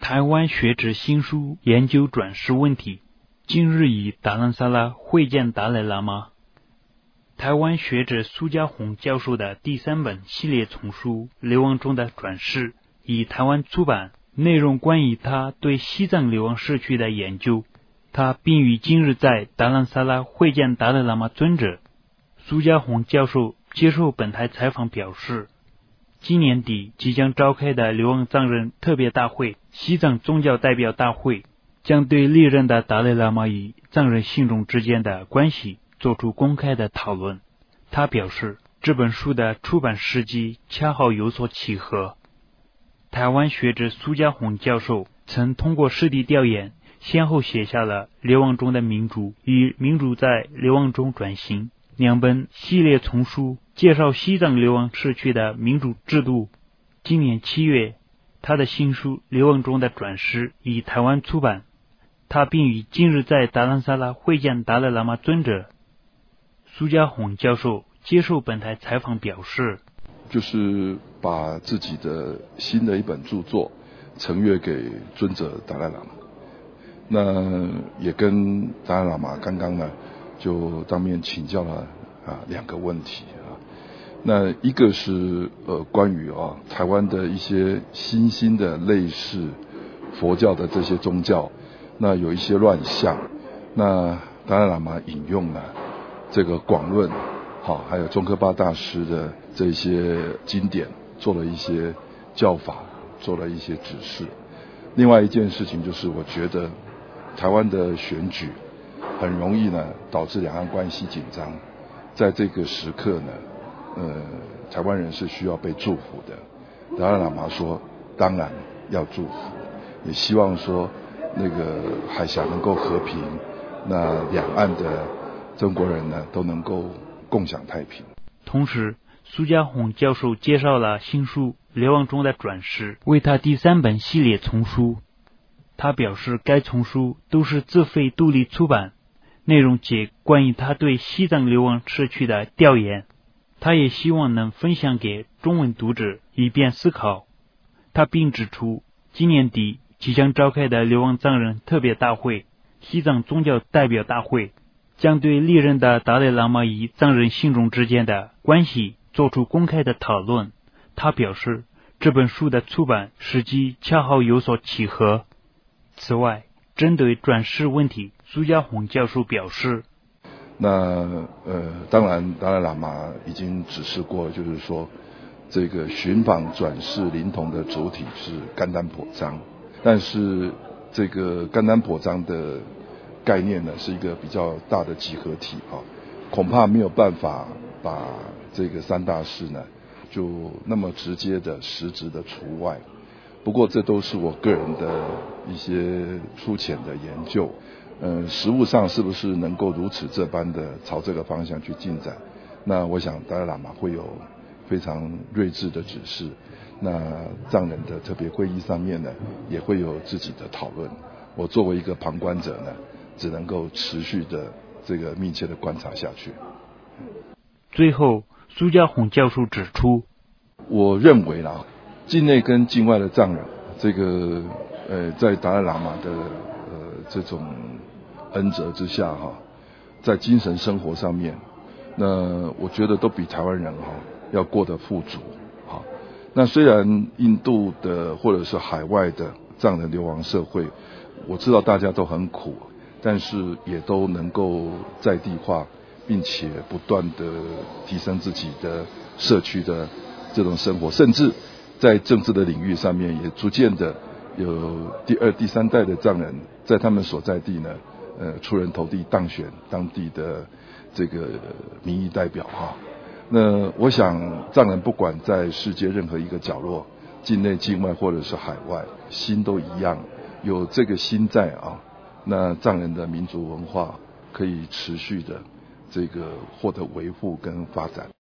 台湾学者新书研究转世问题，近日以达兰萨拉会见达赖喇嘛。台湾学者苏家宏教授的第3本系列丛书《流亡中的转世》以台湾出版，内容关于他对西藏流亡社区的研究。他并于今日在达兰萨拉会见达赖喇嘛尊者。苏家宏教授接受本台采访表示，今年底即将召开的流亡藏人特别大会西藏宗教代表大会将对历任的达赖喇嘛与藏人信众之间的关系做出公开的讨论。他表示，这本书的出版时机恰好有所契合。台湾学者苏家宏教授曾通过实地调研，先后写下了《流亡中的民主》与《民主在流亡中转型》2本系列丛书，介绍西藏流亡社区的民主制度。今年7月，他的新书《流亡中的转世》以台湾出版。他并于今日在达兰萨拉会见达赖喇嘛尊者。苏家宏教授接受本台采访表示， 就是把自己的新的一本著作呈阅给尊者达赖喇嘛。那也跟达赖喇嘛刚刚呢就当面请教了2个问题那一个是关于台湾的一些新兴的类似佛教的这些宗教，那有一些乱象，那达赖喇嘛引用了这个广论还有宗喀巴大师的这些经典，做了一些教法，做了一些指示。另外一件事情就是，我觉得台湾的选举很容易呢导致两岸关系紧张，在这个时刻呢台湾人是需要被祝福的。达赖喇嘛说当然要祝福，也希望说那个海峡能够和平，那两岸的中国人呢都能够共享太平。 同时，苏家宏教授介绍了新书《流亡中的转世》为他第3本系列丛书。他表示，该丛书都是自费独立出版，内容皆关于他对西藏流亡社区的调研。他也希望能分享给中文读者，以便思考。他并指出，今年底即将召开的流亡藏人特别大会西藏宗教代表大会将对历任的达赖喇嘛与藏人信众之间的关系做出公开的讨论。他表示，这本书的出版时机恰好有所契合。此外，针对转世问题，苏家宏教授表示， 那当然达赖喇嘛已经指示过，就是说这个寻访转世灵童的主体是甘丹婆章，但是这个甘丹婆章的概念呢是一个比较大的集合体恐怕没有办法把这个3大士呢就那么直接的实质的除外。不过这都是我个人的一些粗浅的研究，实务上是不是能够如此这般的朝这个方向去进展，那我想达赖喇嘛会有非常睿智的指示，那藏人的特别会议上面呢也会有自己的讨论。我作为一个旁观者呢，只能够持续的这个密切的观察下去。 最后，苏家宏教授指出， 我认为啦，境内跟境外的藏人，这个在达赖喇嘛的这种恩泽之下在精神生活上面，那我觉得都比台湾人要过得富足那虽然印度的或者是海外的藏人流亡社会，我知道大家都很苦，但是也都能够在地化，并且不断的提升自己的社区的这种生活，甚至在政治的领域上面也逐渐的有第2、第3代的藏人在他们所在地呢出人头地，当选当地的这个民意代表那我想藏人不管在世界任何一个角落，境内境外或者是海外，心都一样，有这个心在那藏人的民族文化可以持续的这个获得维护跟发展。